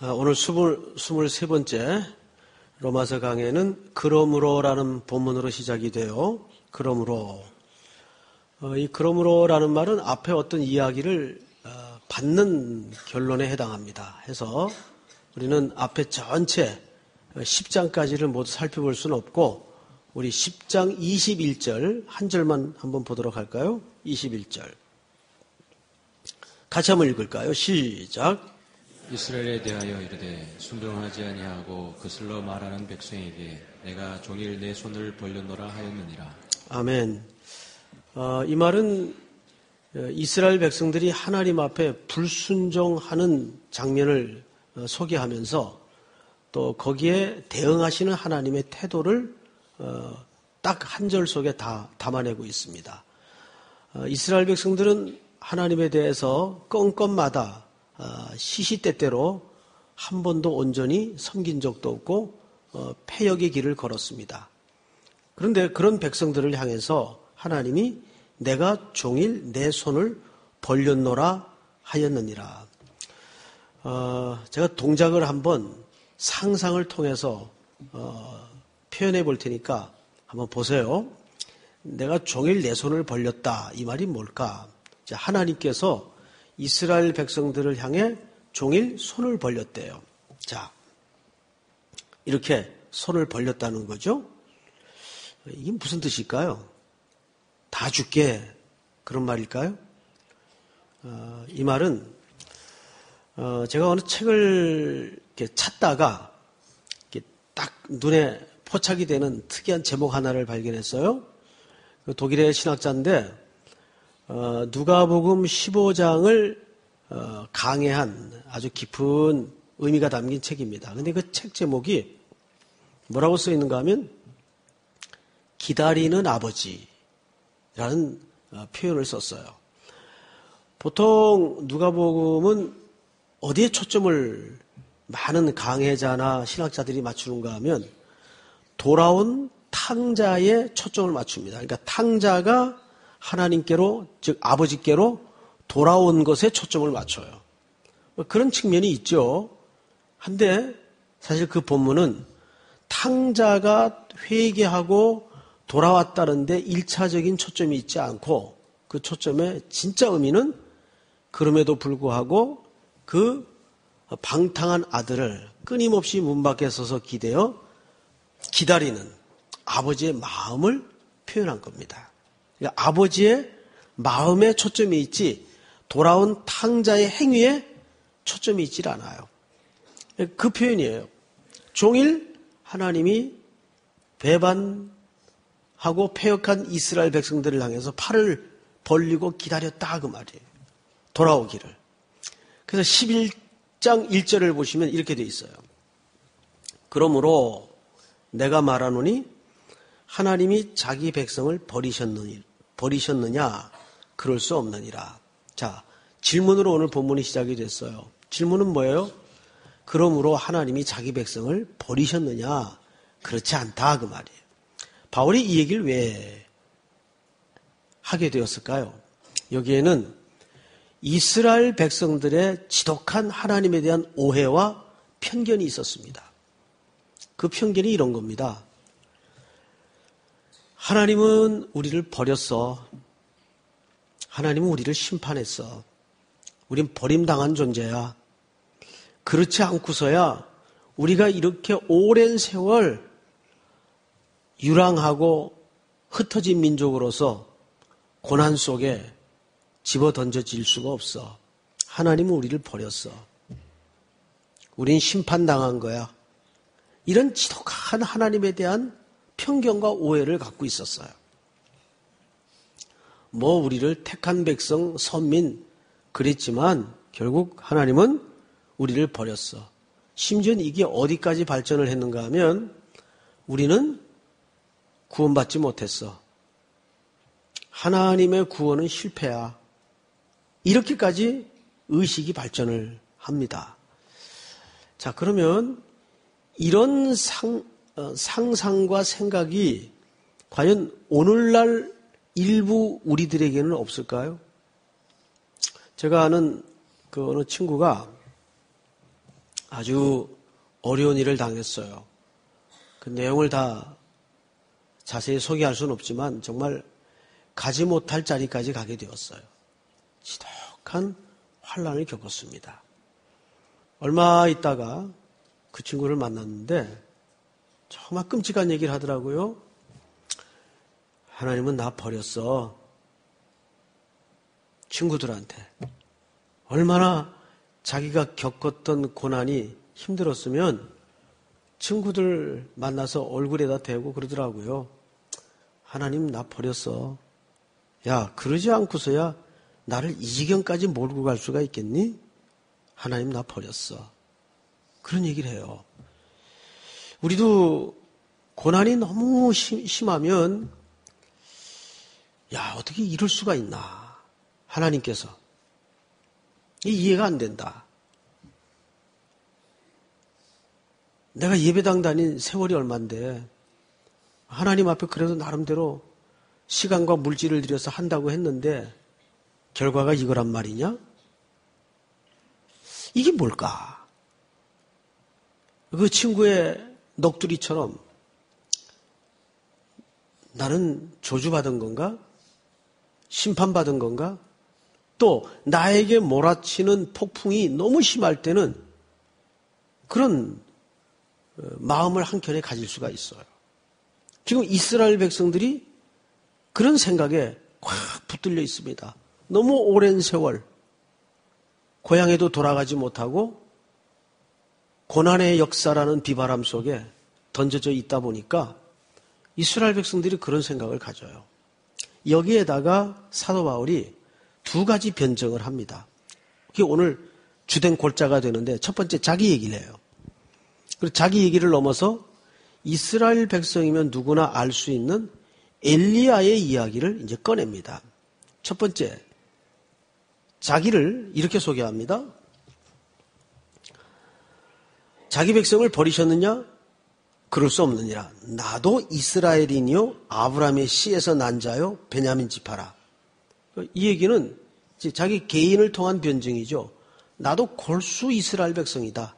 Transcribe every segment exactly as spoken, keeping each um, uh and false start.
오늘 스물세 번째 로마서 강해는 그러므로라는 본문으로 시작이 돼요. 그러므로. 이 그러므로라는 말은 앞에 어떤 이야기를 받는 결론에 해당합니다. 해서 우리는 앞에 전체 십 장까지를 모두 살펴볼 수는 없고 우리 십 장 이십일 절 한 절만 한번 보도록 할까요? 이십일 절. 같이 한번 읽을까요? 시작. 이스라엘에 대하여 이르되 순종하지 아니하고 거슬러 말하는 백성에게 내가 종일 내 손을 벌렸노라 하였느니라. 아멘. 어, 이 말은 이스라엘 백성들이 하나님 앞에 불순종하는 장면을 소개하면서 또 거기에 대응하시는 하나님의 태도를 어, 딱 한 절 속에 다 담아내고 있습니다. 어, 이스라엘 백성들은 하나님에 대해서 건건마다 어, 시시때때로 한 번도 온전히 섬긴 적도 없고 어, 패역의 길을 걸었습니다. 그런데 그런 백성들을 향해서 하나님이 내가 종일 내 손을 벌렸노라 하였느니라. 어, 제가 동작을 한번 상상을 통해서 어, 표현해 볼 테니까 한번 보세요. 내가 종일 내 손을 벌렸다. 이 말이 뭘까? 이제 하나님께서 이스라엘 백성들을 향해 종일 손을 벌렸대요. 자, 이렇게 손을 벌렸다는 거죠. 이게 무슨 뜻일까요? 다 죽게 그런 말일까요? 어, 이 말은 어, 제가 어느 책을 이렇게 찾다가 이렇게 딱 눈에 포착이 되는 특이한 제목 하나를 발견했어요. 독일의 신학자인데 어, 누가복음 십오 장을 어, 강해한 아주 깊은 의미가 담긴 책입니다. 그런데 그 책 제목이 뭐라고 써 있는가 하면 기다리는 아버지라는 어, 표현을 썼어요. 보통 누가복음은 어디에 초점을 많은 강해자나 신학자들이 맞추는가 하면 돌아온 탕자에 초점을 맞춥니다. 그러니까 탕자가 하나님께로, 즉 아버지께로 돌아온 것에 초점을 맞춰요. 그런 측면이 있죠. 한데 사실 그 본문은 탕자가 회개하고 돌아왔다는데 일차적인 초점이 있지 않고 그 초점의 진짜 의미는 그럼에도 불구하고 그 방탕한 아들을 끊임없이 문 밖에 서서 기대어 기다리는 아버지의 마음을 표현한 겁니다. 그러니까 아버지의 마음에 초점이 있지 돌아온 탕자의 행위에 초점이 있질 않아요. 그 표현이에요. 종일 하나님이 배반하고 패역한 이스라엘 백성들을 향해서 팔을 벌리고 기다렸다 그 말이에요. 돌아오기를. 그래서 십일 장 일 절을 보시면 이렇게 돼 있어요. 그러므로 내가 말하노니 하나님이 자기 백성을 버리셨느니, 버리셨느냐? 그럴 수 없느니라. 자, 질문으로 오늘 본문이 시작이 됐어요. 질문은 뭐예요? 그러므로 하나님이 자기 백성을 버리셨느냐? 그렇지 않다 그 말이에요. 바울이 이 얘기를 왜 하게 되었을까요? 여기에는 이스라엘 백성들의 지독한 하나님에 대한 오해와 편견이 있었습니다. 그 편견이 이런 겁니다. 하나님은 우리를 버렸어. 하나님은 우리를 심판했어. 우린 버림당한 존재야. 그렇지 않고서야 우리가 이렇게 오랜 세월 유랑하고 흩어진 민족으로서 고난 속에 집어 던져질 수가 없어. 하나님은 우리를 버렸어. 우린 심판당한 거야. 이런 지독한 하나님에 대한 편견과 오해를 갖고 있었어요. 뭐 우리를 택한 백성, 선민 그랬지만 결국 하나님은 우리를 버렸어. 심지어 이게 어디까지 발전을 했는가 하면 우리는 구원받지 못했어. 하나님의 구원은 실패야. 이렇게까지 의식이 발전을 합니다. 자, 그러면 이런 상, 어, 상상과 생각이 과연 오늘날 일부 우리들에게는 없을까요? 제가 아는 그 어느 친구가 아주 어려운 일을 당했어요. 그 내용을 다 자세히 소개할 수는 없지만 정말 가지 못할 자리까지 가게 되었어요. 지독한 환난을 겪었습니다. 얼마 있다가 그 친구를 만났는데 정말 끔찍한 얘기를 하더라고요. 하나님은 나 버렸어. 친구들한테. 얼마나 자기가 겪었던 고난이 힘들었으면 친구들 만나서 얼굴에다 대고 그러더라고요. 하나님 나 버렸어. 야, 그러지 않고서야 나를 이 지경까지 몰고 갈 수가 있겠니? 하나님 나 버렸어. 그런 얘기를 해요. 우리도 고난이 너무 심하면 야, 어떻게 이럴 수가 있나. 하나님께서. 이해가 안 된다. 내가 예배당 다닌 세월이 얼만데 하나님 앞에 그래도 나름대로 시간과 물질을 들여서 한다고 했는데 결과가 이거란 말이냐? 이게 뭘까? 그 친구의 넋두리처럼 나는 저주받은 건가? 심판받은 건가? 또 나에게 몰아치는 폭풍이 너무 심할 때는 그런 마음을 한켠에 가질 수가 있어요. 지금 이스라엘 백성들이 그런 생각에 확 붙들려 있습니다. 너무 오랜 세월 고향에도 돌아가지 못하고 고난의 역사라는 비바람 속에 던져져 있다 보니까 이스라엘 백성들이 그런 생각을 가져요. 여기에다가 사도 바울이 두 가지 변증을 합니다. 그게 오늘 주된 골자가 되는데 첫 번째 자기 얘기를 해요. 그리고 자기 얘기를 넘어서 이스라엘 백성이면 누구나 알 수 있는 엘리야의 이야기를 이제 꺼냅니다. 첫 번째, 자기를 이렇게 소개합니다. 자기 백성을 버리셨느냐? 그럴 수 없느니라. 나도 이스라엘인이요 아브라함의 씨에서 난 자요 베냐민 지파라. 이 얘기는 이제 자기 개인을 통한 변증이죠. 나도 골수 이스라엘 백성이다.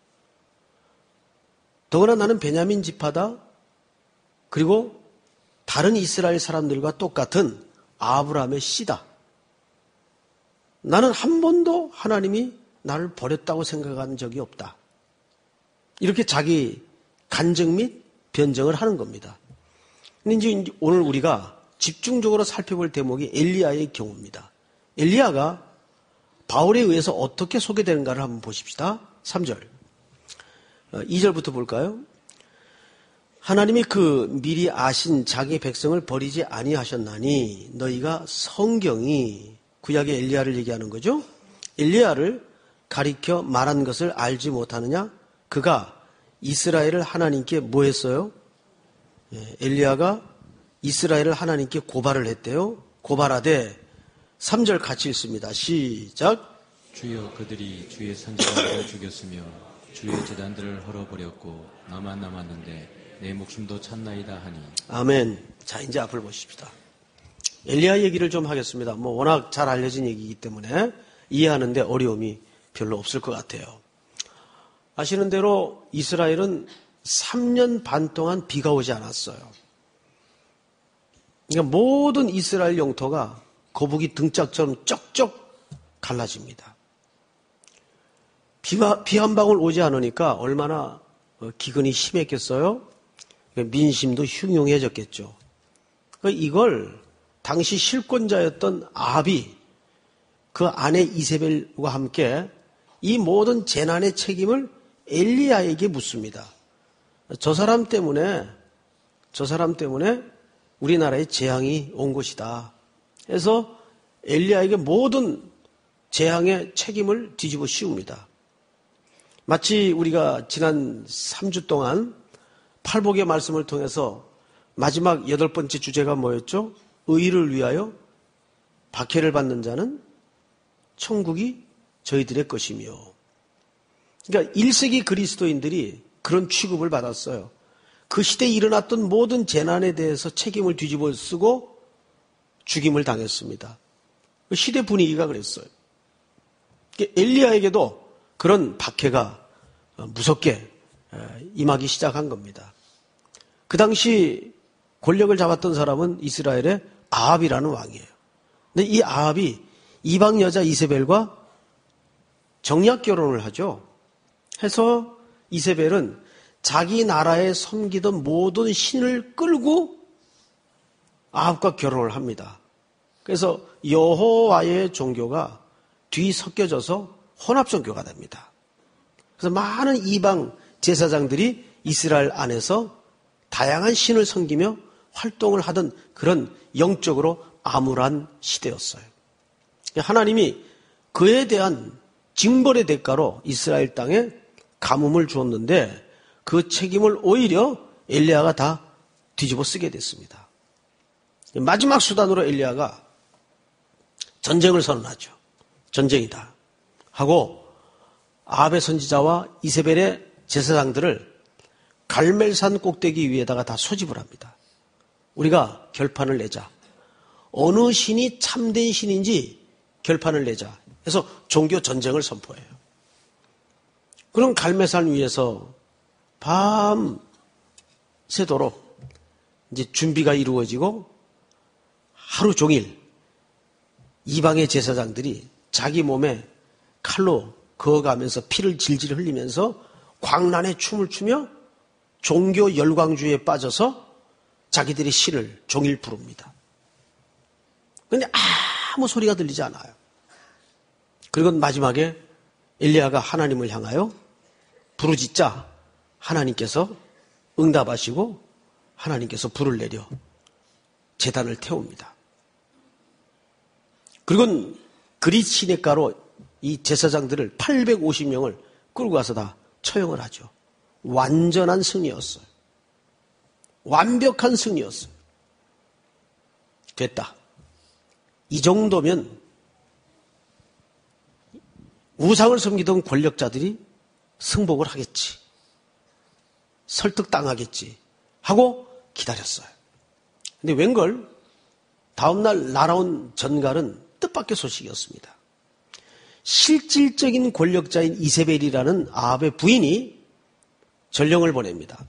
더구나 나는 베냐민 지파다. 그리고 다른 이스라엘 사람들과 똑같은 아브라함의 씨다. 나는 한 번도 하나님이 나를 버렸다고 생각한 적이 없다. 이렇게 자기 간증 및 변증을 하는 겁니다. 근데 이제 오늘 우리가 집중적으로 살펴볼 대목이 엘리야의 경우입니다. 엘리야가 바울에 의해서 어떻게 소개되는가를 한번 보십시다. 삼 절. 이 절부터 볼까요? 하나님이 그 미리 아신 자기 백성을 버리지 아니하셨나니 너희가 성경이 구약의 엘리야를 얘기하는 거죠. 엘리야를 가리켜 말한 것을 알지 못하느냐? 그가 이스라엘을 하나님께 뭐 했어요? 예, 엘리야가 이스라엘을 하나님께 고발을 했대요. 고발하되 삼 절 같이 읽습니다. 시작. 주여 그들이 주의 선지자들을 죽였으며 주의 제단들을 헐어버렸고 나만 남았는데 내 목숨도 찾나이다 하니. 아멘. 자, 이제 앞을 보십시다. 엘리야 얘기를 좀 하겠습니다. 뭐 워낙 잘 알려진 얘기이기 때문에 이해하는데 어려움이 별로 없을 것 같아요. 아시는 대로 이스라엘은 삼 년 반 동안 비가 오지 않았어요. 그러니까 모든 이스라엘 영토가 거북이 등짝처럼 쩍쩍 갈라집니다. 비가, 비 한 방울 오지 않으니까 얼마나 기근이 심했겠어요? 민심도 흉흉해졌겠죠. 이걸 당시 실권자였던 아합이 그 아내 이세벨과 함께 이 모든 재난의 책임을 엘리야에게 묻습니다. 저 사람 때문에, 저 사람 때문에 우리나라에 재앙이 온 것이다. 해서 엘리야에게 모든 재앙의 책임을 뒤집어 씌웁니다. 마치 우리가 지난 삼 주 동안 팔복의 말씀을 통해서 마지막 여덟 번째 주제가 뭐였죠? 의를 위하여 박해를 받는 자는 천국이 저희들의 것이며. 그러니까 일 세기 그리스도인들이 그런 취급을 받았어요. 그 시대에 일어났던 모든 재난에 대해서 책임을 뒤집어 쓰고 죽임을 당했습니다. 시대 분위기가 그랬어요. 엘리야에게도 그런 박해가 무섭게 임하기 시작한 겁니다. 그 당시 권력을 잡았던 사람은 이스라엘의 아합이라는 왕이에요. 근데 이 아합이 이방 여자 이세벨과 정략 결혼을 하죠. 해서 이세벨은 자기 나라에 섬기던 모든 신을 끌고 아합과 결혼을 합니다. 그래서 여호와의 종교가 뒤섞여져서 혼합종교가 됩니다. 그래서 많은 이방 제사장들이 이스라엘 안에서 다양한 신을 섬기며 활동을 하던 그런 영적으로 암울한 시대였어요. 하나님이 그에 대한 징벌의 대가로 이스라엘 땅에 가뭄을 주었는데 그 책임을 오히려 엘리야가 다 뒤집어 쓰게 됐습니다. 마지막 수단으로 엘리야가 전쟁을 선언하죠. 전쟁이다 하고 아합의 선지자와 이세벨의 제사장들을 갈멜산 꼭대기 위에다가 다 소집을 합니다. 우리가 결판을 내자. 어느 신이 참된 신인지 결판을 내자. 해서 종교 전쟁을 선포해요. 그럼 갈멜산 위에서 밤 새도록 이제 준비가 이루어지고 하루 종일 이방의 제사장들이 자기 몸에 칼로 그어가면서 피를 질질 흘리면서 광란의 춤을 추며 종교 열광주의에 빠져서 자기들의 신을 종일 부릅니다. 그런데 아무 소리가 들리지 않아요. 그리고 마지막에 엘리야가 하나님을 향하여 부르짖자 하나님께서 응답하시고 하나님께서 불을 내려 제단을 태웁니다. 그리고 그릿 시냇가로 이 제사장들을 팔백오십 명을 끌고 가서 다 처형을 하죠. 완전한 승리였어요. 완벽한 승리였어요. 됐다. 이 정도면 우상을 섬기던 권력자들이 승복을 하겠지. 설득당하겠지. 하고 기다렸어요. 근데 웬걸 다음날 날아온 전갈은 뜻밖의 소식이었습니다. 실질적인 권력자인 이세벨이라는 아합의 부인이 전령을 보냅니다.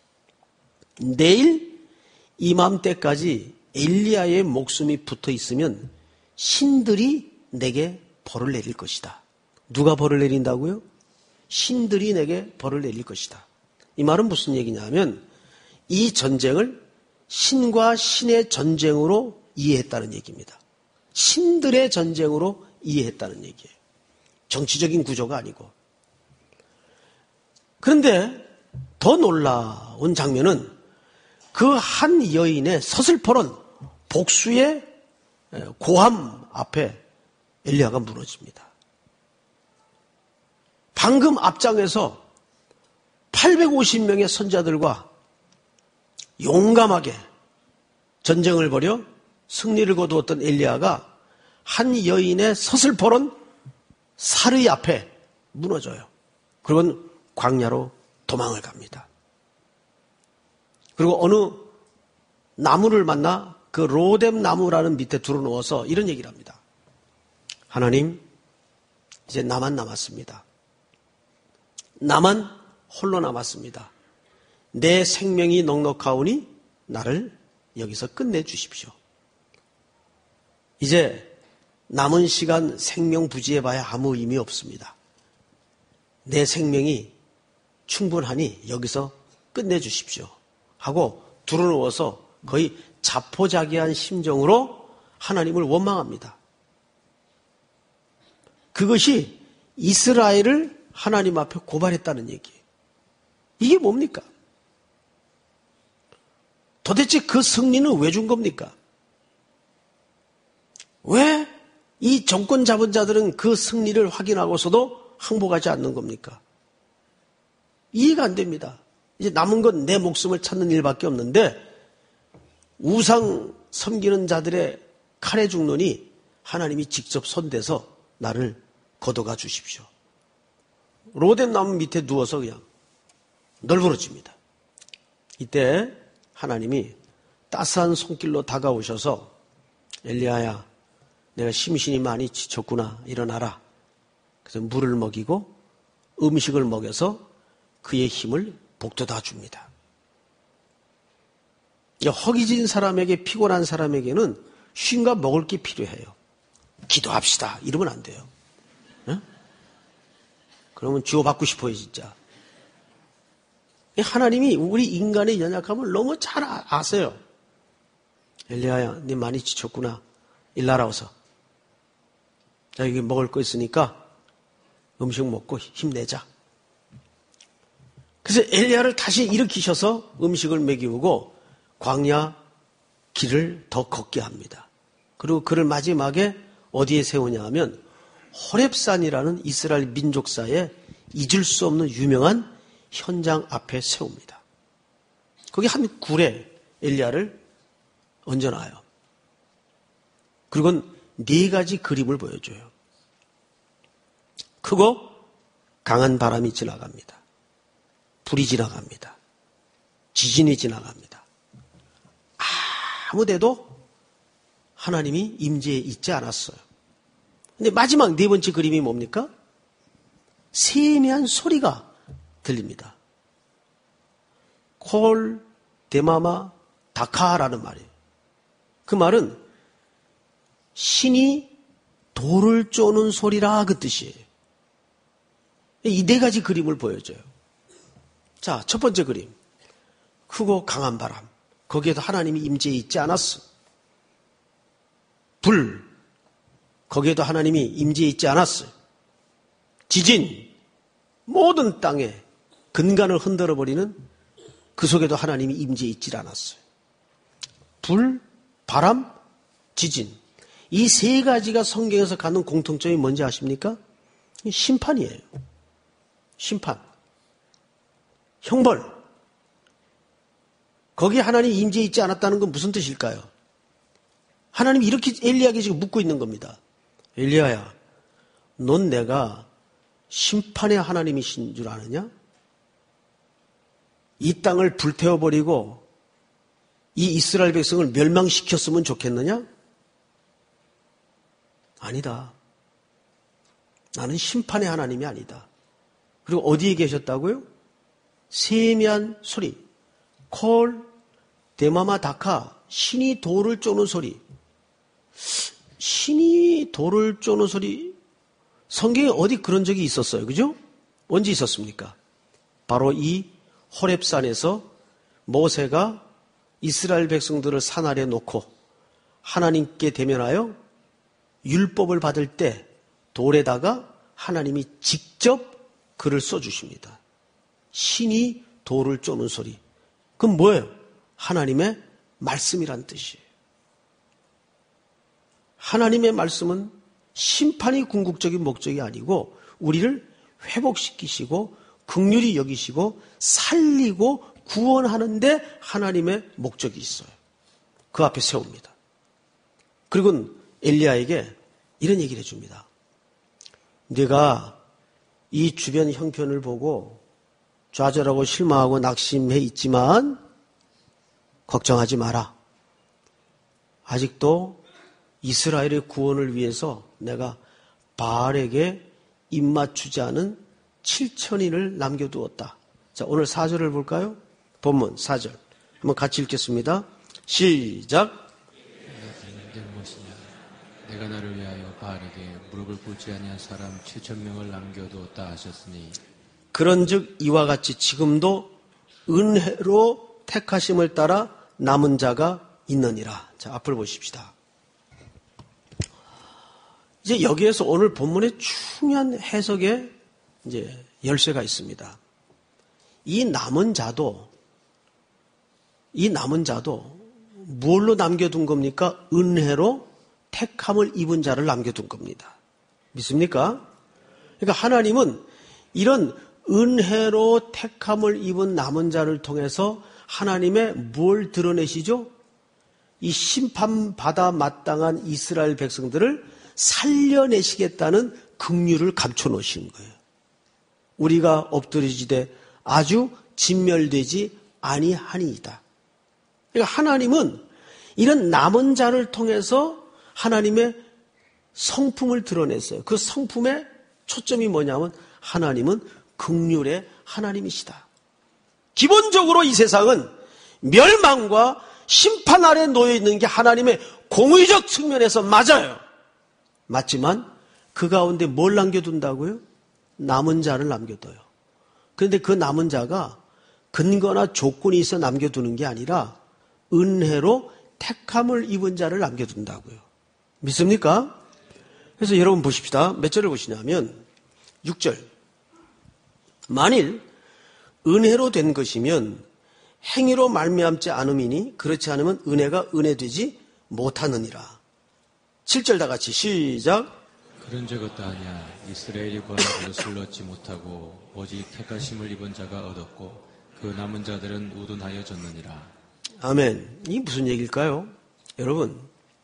내일 이맘때까지 엘리야의 목숨이 붙어 있으면 신들이 내게 벌을 내릴 것이다. 누가 벌을 내린다고요? 신들이 내게 벌을 내릴 것이다. 이 말은 무슨 얘기냐면 이 전쟁을 신과 신의 전쟁으로 이해했다는 얘기입니다. 신들의 전쟁으로 이해했다는 얘기예요. 정치적인 구조가 아니고. 그런데 더 놀라운 장면은 그 한 여인의 서슬퍼런 복수의 고함 앞에 엘리야가 무너집니다. 방금 앞장에서 팔백오십 명의 선자들과 용감하게 전쟁을 벌여 승리를 거두었던 엘리야가 한 여인의 서슬퍼런 살의 앞에 무너져요. 그리고 광야로 도망을 갑니다. 그리고 어느 나무를 만나 그 로뎀 나무라는 밑에 두어놓아서 이런 얘기를 합니다. 하나님, 이제 나만 남았습니다. 나만 홀로 남았습니다. 내 생명이 넉넉하오니 나를 여기서 끝내주십시오. 이제 남은 시간 생명 부지해봐야 아무 의미 없습니다. 내 생명이 충분하니 여기서 끝내주십시오. 하고 두루누워서 거의 자포자기한 심정으로 하나님을 원망합니다. 그것이 이스라엘을 하나님 앞에 고발했다는 얘기예요. 이게 뭡니까? 도대체 그 승리는 왜 준 겁니까? 왜 이 정권 잡은 자들은 그 승리를 확인하고서도 항복하지 않는 겁니까? 이해가 안 됩니다. 이제 남은 건 내 목숨을 찾는 일밖에 없는데 우상 섬기는 자들의 칼에 죽느니 하나님이 직접 손대서 나를 걷어가 주십시오. 로뎀 나무 밑에 누워서 그냥 널브러집니다. 이때 하나님이 따스한 손길로 다가오셔서 엘리야야, 내가 심신이 많이 지쳤구나. 일어나라. 그래서 물을 먹이고 음식을 먹여서 그의 힘을 북돋아 줍니다. 허기진 사람에게, 피곤한 사람에게는 쉼과 먹을 게 필요해요. 기도합시다 이러면 안 돼요. 네? 그러면 지워받고 싶어요 진짜. 하나님이 우리 인간의 연약함을 너무 잘 아세요. 엘리야야, 네 많이 지쳤구나. 일 날아와서. 자, 여기 먹을 거 있으니까 음식 먹고 힘내자. 그래서 엘리야를 다시 일으키셔서 음식을 먹이우고 광야 길을 더 걷게 합니다. 그리고 그를 마지막에 어디에 세우냐 하면 호렙산이라는 이스라엘 민족사에 잊을 수 없는 유명한 현장 앞에 세웁니다. 거기 한 굴에 엘리야를 얹어놔요. 그리고 네 가지 그림을 보여줘요. 크고 강한 바람이 지나갑니다. 불이 지나갑니다. 지진이 지나갑니다. 아무데도 하나님이 임재해 있지 않았어요. 근데 마지막 네 번째 그림이 뭡니까? 세미한 소리가 들립니다. 콜, 데마마, 다카라는 말이에요. 그 말은 신이 돌을 쪼는 소리라 그 뜻이에요. 이 네 가지 그림을 보여줘요. 자, 첫 번째 그림. 크고 강한 바람. 거기에도 하나님이 임재해 있지 않았어. 불. 거기에도 하나님이 임재해 있지 않았어요. 지진. 모든 땅에 근간을 흔들어버리는 그 속에도 하나님이 임재해 있지 않았어요. 불, 바람, 지진. 이 세 가지가 성경에서 갖는 공통점이 뭔지 아십니까? 심판이에요. 심판. 형벌. 거기에 하나님이 임재해 있지 않았다는 건 무슨 뜻일까요? 하나님이 이렇게 엘리야에게 지금 묻고 있는 겁니다. 엘리야야, 넌 내가 심판의 하나님이신 줄 아느냐? 이 땅을 불태워버리고 이 이스라엘 백성을 멸망시켰으면 좋겠느냐? 아니다. 나는 심판의 하나님이 아니다. 그리고 어디에 계셨다고요? 세미한 소리, 콜, 데마마, 다카, 신이 돌을 쪼는 소리. 신이 돌을 쪼는 소리, 성경에 어디 그런 적이 있었어요. 그죠? 언제 있었습니까? 바로 이 호렙산에서 모세가 이스라엘 백성들을 산 아래 놓고 하나님께 대면하여 율법을 받을 때 돌에다가 하나님이 직접 글을 써주십니다. 신이 돌을 쪼는 소리. 그건 뭐예요? 하나님의 말씀이란 뜻이에요. 하나님의 말씀은 심판이 궁극적인 목적이 아니고 우리를 회복시키시고 긍휼히 여기시고 살리고 구원하는데 하나님의 목적이 있어요. 그 앞에 세웁니다. 그리고 엘리야에게 이런 얘기를 해줍니다. 네가 이 주변 형편을 보고 좌절하고 실망하고 낙심해 있지만 걱정하지 마라. 아직도 이스라엘의 구원을 위해서 내가 바알에게 입맞추지 않은 칠천인을 남겨두었다. 자, 오늘 사 절을 볼까요? 본문 사 절. 한번 같이 읽겠습니다. 시작. 내가 나를 위하여 바알에게 무릎을 꿇지 아니한 사람 칠천 명을 남겨두었다 하셨으니 그런즉 이와 같이 지금도 은혜로 택하심을 따라 남은 자가 있느니라. 자, 앞을 보십시다. 이제 여기에서 오늘 본문의 중요한 해석의 이제 열쇠가 있습니다. 이 남은 자도 이 남은 자도 뭘로 남겨둔 겁니까? 은혜로 택함을 입은 자를 남겨둔 겁니다. 믿습니까? 그러니까 하나님은 이런 은혜로 택함을 입은 남은 자를 통해서 하나님의 뭘 드러내시죠? 이 심판받아 마땅한 이스라엘 백성들을 살려내시겠다는 긍휼을 감춰놓으신 거예요. 우리가 엎드려지되 아주 진멸되지 아니하니이다. 그러니까 하나님은 이런 남은 자를 통해서 하나님의 성품을 드러냈어요. 그 성품의 초점이 뭐냐면 하나님은 긍휼의 하나님이시다. 기본적으로 이 세상은 멸망과 심판 아래 놓여 있는 게 하나님의 공의적 측면에서 맞아요. 맞지만 그 가운데 뭘 남겨둔다고요? 남은 자를 남겨둬요. 그런데 그 남은 자가 근거나 조건이 있어 남겨두는 게 아니라 은혜로 택함을 입은 자를 남겨둔다고요. 믿습니까? 그래서 여러분 보십시다. 몇 절을 보시냐면 육 절. 만일 은혜로 된 것이면 행위로 말미암지 않음이니 그렇지 않으면 은혜가 은혜되지 못하느니라. 칠 절 다 같이 시작. 그런 적 없다 하냐. 이스라엘이 구하는 것을 얻지 못하고 오직 택하심을 입은 자가 얻었고 그 남은 자들은 우둔하여 졌느니라. 아멘. 이게 무슨 얘기일까요? 여러분,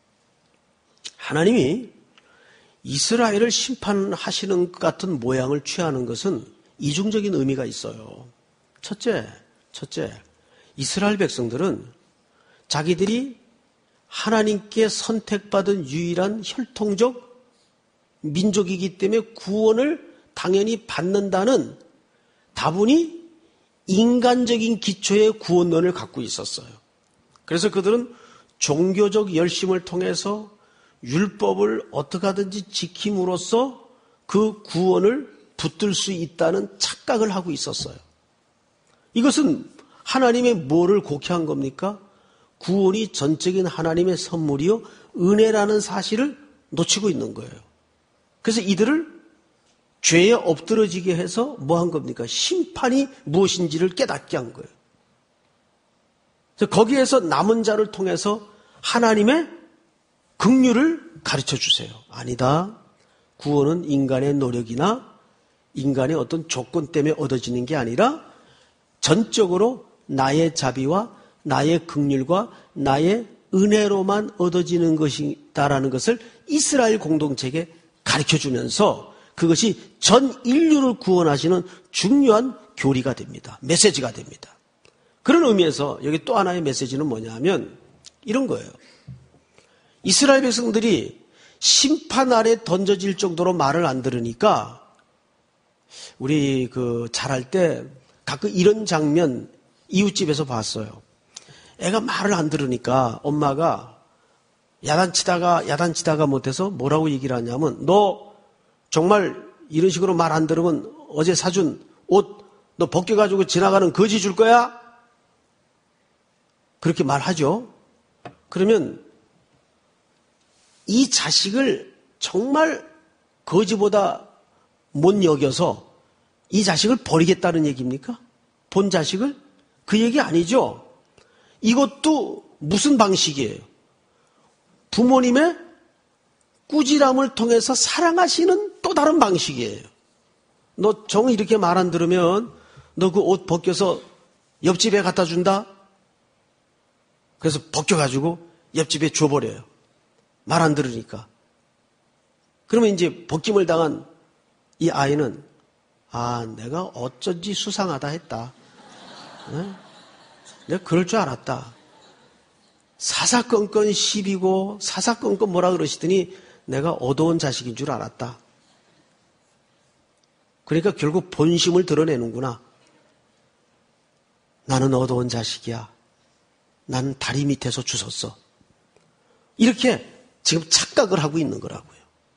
하나님이 이스라엘을 심판하시는 것 같은 모양을 취하는 것은 이중적인 의미가 있어요. 첫째, 첫째, 이스라엘 백성들은 자기들이 하나님께 선택받은 유일한 혈통적 민족이기 때문에 구원을 당연히 받는다는 다분히 인간적인 기초의 구원론을 갖고 있었어요. 그래서 그들은 종교적 열심을 통해서 율법을 어떻게 하든지 지킴으로써 그 구원을 붙들 수 있다는 착각을 하고 있었어요. 이것은 하나님의 뭐를 곡해한 겁니까? 구원이 전적인 하나님의 선물이요 은혜라는 사실을 놓치고 있는 거예요. 그래서 이들을 죄에 엎드러지게 해서 뭐 한 겁니까? 심판이 무엇인지를 깨닫게 한 거예요. 그래서 거기에서 남은 자를 통해서 하나님의 긍휼을 가르쳐 주세요. 아니다. 구원은 인간의 노력이나 인간의 어떤 조건 때문에 얻어지는 게 아니라 전적으로 나의 자비와 나의 긍휼과 나의 은혜로만 얻어지는 것이다라는 것을 이스라엘 공동체에게 가르쳐주면서 그것이 전 인류를 구원하시는 중요한 교리가 됩니다. 메시지가 됩니다. 그런 의미에서 여기 또 하나의 메시지는 뭐냐 하면 이런 거예요. 이스라엘 백성들이 심판 아래 던져질 정도로 말을 안 들으니까 우리 그 잘할 때 가끔 이런 장면 이웃집에서 봤어요. 애가 말을 안 들으니까 엄마가 야단치다가 야단치다가 못해서 뭐라고 얘기를 하냐면 너 정말 이런 식으로 말 안 들으면 어제 사준 옷 너 벗겨가지고 지나가는 거지 줄 거야? 그렇게 말하죠. 그러면 이 자식을 정말 거지보다 못 여겨서 이 자식을 버리겠다는 얘기입니까? 본 자식을? 그 얘기 아니죠. 이것도 무슨 방식이에요? 부모님의 꾸지람을 통해서 사랑하시는 또 다른 방식이에요. 너 정 이렇게 말 안 들으면 너 그 옷 벗겨서 옆집에 갖다 준다? 그래서 벗겨가지고 옆집에 줘버려요. 말 안 들으니까. 그러면 이제 벗김을 당한 이 아이는 아, 내가 어쩐지 수상하다 했다. 네? 내가 그럴 줄 알았다. 사사건건 시비고 사사건건 뭐라 그러시더니 내가 어두운 자식인 줄 알았다. 그러니까 결국 본심을 드러내는구나. 나는 어두운 자식이야. 나는 다리 밑에서 주웠어. 이렇게 지금 착각을 하고 있는 거라고요.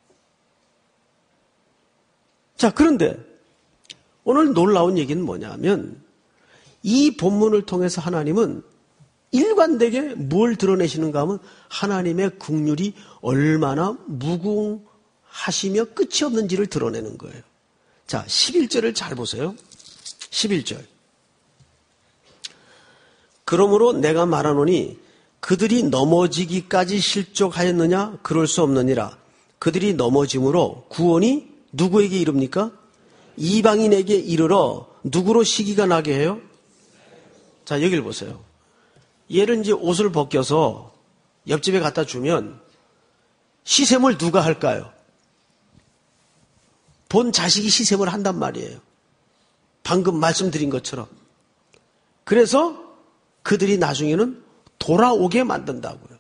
자, 그런데 오늘 놀라운 얘기는 뭐냐면 이 본문을 통해서 하나님은 일관되게 뭘 드러내시는가 하면 하나님의 긍휼이 얼마나 무궁하시며 끝이 없는지를 드러내는 거예요. 자, 십일 절을 잘 보세요. 십일 절. 그러므로 내가 말하노니 그들이 넘어지기까지 실족하였느냐? 그럴 수 없느니라. 그들이 넘어짐으로 구원이 누구에게 이릅니까? 이방인에게 이르러 누구로 시기가 나게 해요? 자, 여기를 보세요. 얘를 이제 옷을 벗겨서 옆집에 갖다 주면 시샘을 누가 할까요? 본 자식이 시샘을 한단 말이에요. 방금 말씀드린 것처럼. 그래서 그들이 나중에는 돌아오게 만든다고요.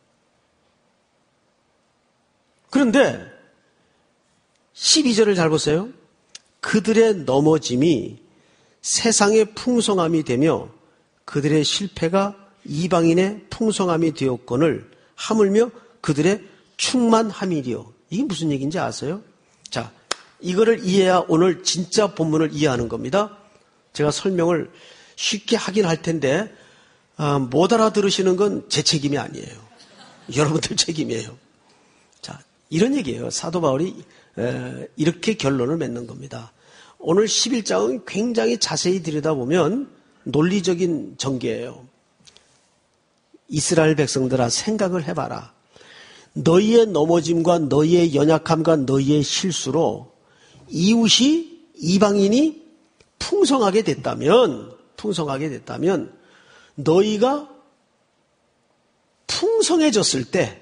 그런데 십이 절을 잘 보세요. 그들의 넘어짐이 세상의 풍성함이 되며 그들의 실패가 이방인의 풍성함이 되었거늘 하물며 그들의 충만함이리요. 이게 무슨 얘기인지 아세요? 자, 이거를 이해해야 오늘 진짜 본문을 이해하는 겁니다. 제가 설명을 쉽게 하긴 할 텐데 아, 못 알아들으시는 건 제 책임이 아니에요. 여러분들 책임이에요. 자, 이런 얘기예요. 사도 바울이 에, 이렇게 결론을 맺는 겁니다. 오늘 십일 장은 굉장히 자세히 들여다보면 논리적인 전개예요. 이스라엘 백성들아 생각을 해봐라. 너희의 넘어짐과 너희의 연약함과 너희의 실수로 이웃이 이방인이 풍성하게 됐다면 풍성하게 됐다면 너희가 풍성해졌을 때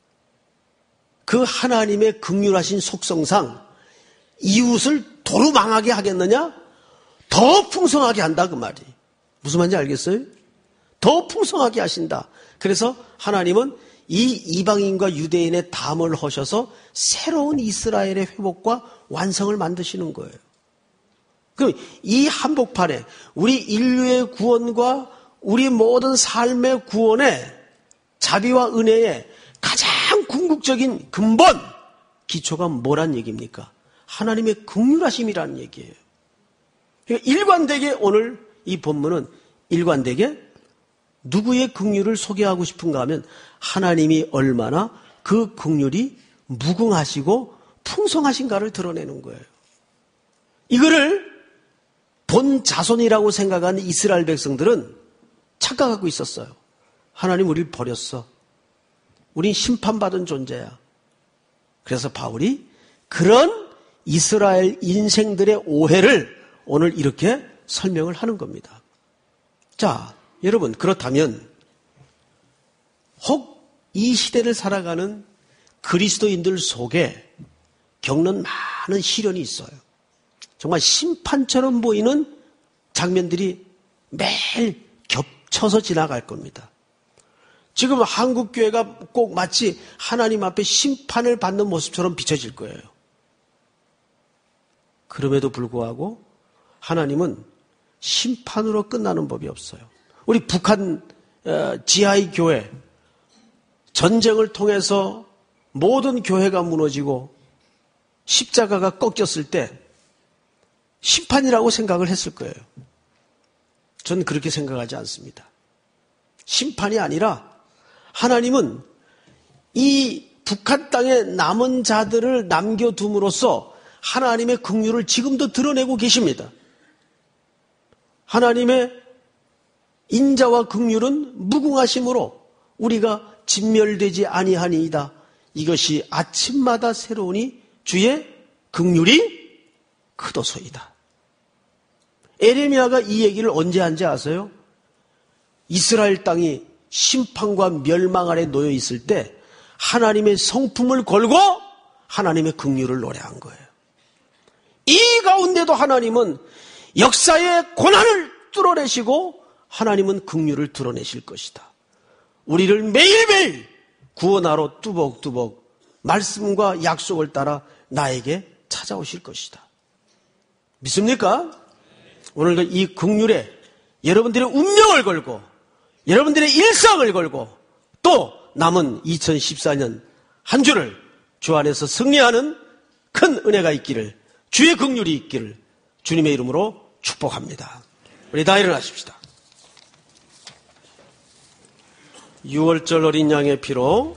그 하나님의 긍휼하신 속성상 이웃을 도로 망하게 하겠느냐? 더 풍성하게 한다 그 말이. 무슨 말인지 알겠어요? 더 풍성하게 하신다. 그래서 하나님은 이 이방인과 유대인의 담을 허셔서 새로운 이스라엘의 회복과 완성을 만드시는 거예요. 그럼 이 한복판에 우리 인류의 구원과 우리 모든 삶의 구원의 자비와 은혜의 가장 궁극적인 근본, 기초가 뭐란 얘기입니까? 하나님의 긍휼하심이라는 얘기예요. 그러니까 일관되게 오늘 이 본문은 일관되게 누구의 긍휼을 소개하고 싶은가 하면 하나님이 얼마나 그 긍휼이 무궁하시고 풍성하신가를 드러내는 거예요. 이거를 본 자손이라고 생각하는 이스라엘 백성들은 착각하고 있었어요. 하나님 우리를 버렸어. 우린 심판받은 존재야. 그래서 바울이 그런 이스라엘 인생들의 오해를 오늘 이렇게 설명을 하는 겁니다. 자, 여러분 그렇다면 혹 이 시대를 살아가는 그리스도인들 속에 겪는 많은 시련이 있어요. 정말 심판처럼 보이는 장면들이 매일 겹쳐서 지나갈 겁니다. 지금 한국교회가 꼭 마치 하나님 앞에 심판을 받는 모습처럼 비춰질 거예요. 그럼에도 불구하고 하나님은 심판으로 끝나는 법이 없어요. 우리 북한 지하의 교회, 전쟁을 통해서 모든 교회가 무너지고 십자가가 꺾였을 때 심판이라고 생각을 했을 거예요. 저는 그렇게 생각하지 않습니다. 심판이 아니라 하나님은 이 북한 땅에 남은 자들을 남겨둠으로써 하나님의 긍휼을 지금도 드러내고 계십니다. 하나님의 인자와 긍휼은 무궁하심으로 우리가 진멸되지 아니하니이다. 이것이 아침마다 새로우니 주의 긍휼이 크도소이다. 에레미야가 이 얘기를 언제 한지 아세요? 이스라엘 땅이 심판과 멸망 아래 놓여 있을 때 하나님의 성품을 걸고 하나님의 긍휼을 노래한 거예요. 이 가운데도 하나님은 역사의 고난을 뚫어내시고 하나님은 긍휼을 드러내실 것이다. 우리를 매일매일 구원하러 뚜벅뚜벅 말씀과 약속을 따라 나에게 찾아오실 것이다. 믿습니까? 오늘도 이 긍휼에 여러분들의 운명을 걸고 여러분들의 일상을 걸고 또 남은 이천십사 년 한 주를 주 안에서 승리하는 큰 은혜가 있기를, 주의 긍휼이 있기를 주님의 이름으로 축복합니다. 우리 다 일어나십시다. 유월절 어린 양의 피로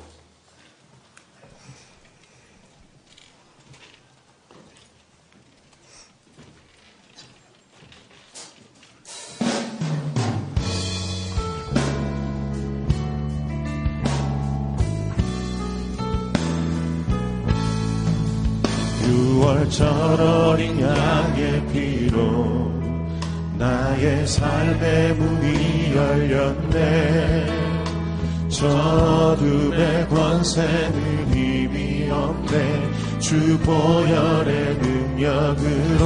유월절 어린 양의 피로 나의 삶의 문이 열렸네. 저 어둠의 권세는 힘이 없네. 주 보혈의 능력으로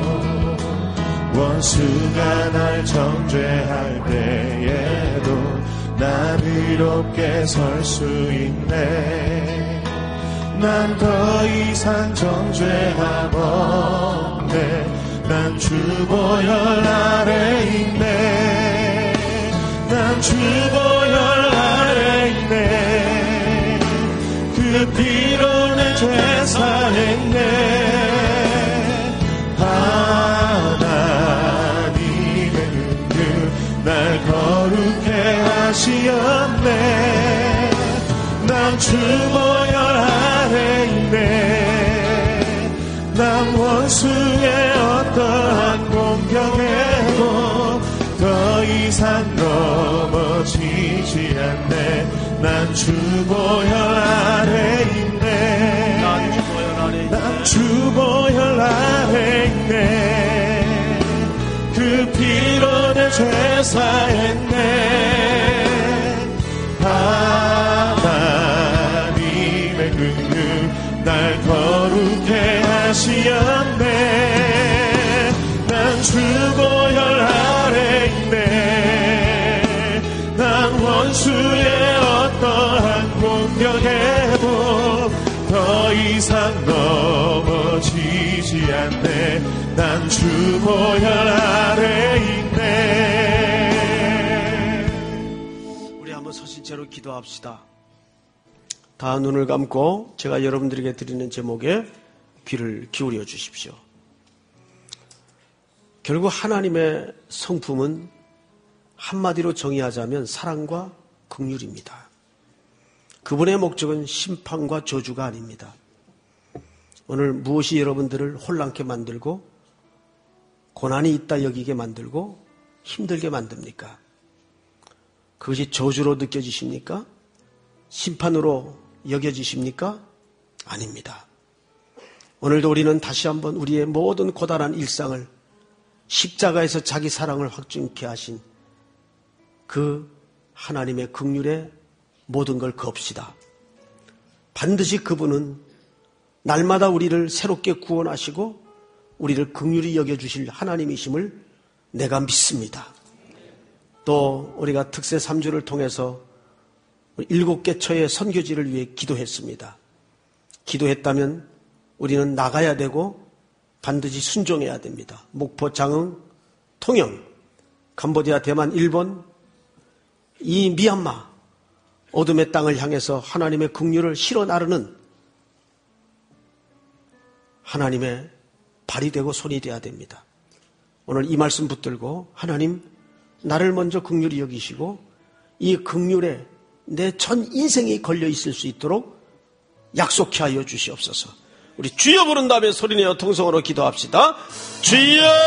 원수가 날 정죄할 때에도 난 의롭게 설 수 있네. 난 더 이상 정죄함 없네. 난 주 보혈 아래 있네. 난 주 보혈 아래 있네. 그 피로 내 죄 사했네. 하나님의 은혜 날 거룩해 하시었네. 난 주 보혈 아래 있네. 난 원수의 어떠한 공격에도 더 이상 넘어지지 않네. 난 주 보혈 아래 있네. 난 주 보혈 아래 있네. 난 주 보혈 아래 있네. 그 피로 내 죄 사했네. 하나님의 긍휼 날 거룩해 하시었네. 난 주 보혈 아래 있네. 난 원수의 어떠한 공격에도 더 이상 넘어지지 않네. 난 주 보혈 아래 있네. 우리 한번 서신체로 기도합시다. 다 눈을 감고 제가 여러분들에게 드리는 제목에 귀를 기울여 주십시오. 결국 하나님의 성품은 한마디로 정의하자면 사랑과 긍휼입니다. 그분의 목적은 심판과 저주가 아닙니다. 오늘 무엇이 여러분들을 혼란케 만들고 고난이 있다 여기게 만들고 힘들게 만듭니까? 그것이 저주로 느껴지십니까? 심판으로 여겨지십니까? 아닙니다. 오늘도 우리는 다시 한번 우리의 모든 고단한 일상을 십자가에서 자기 사랑을 확증케 하신 그 하나님의 긍휼에 모든 걸 겁시다. 반드시 그분은 날마다 우리를 새롭게 구원하시고 우리를 긍휼히 여겨주실 하나님이심을 내가 믿습니다. 또 우리가 특세 삼 주를 통해서 일곱 개 처의 선교지를 위해 기도했습니다. 기도했다면 우리는 나가야 되고 반드시 순종해야 됩니다. 목포, 장흥, 통영, 캄보디아, 대만, 일본, 이 미얀마 어둠의 땅을 향해서 하나님의 긍휼을 실어 나르는 하나님의 발이 되고 손이 되어야 됩니다. 오늘 이 말씀 붙들고 하나님 나를 먼저 긍휼히 여기시고 이 긍휼에 내 전 인생이 걸려 있을 수 있도록 약속해 하여 주시옵소서. 우리 주여 부른 다음에 소리내어 통성으로 기도합시다. 주여!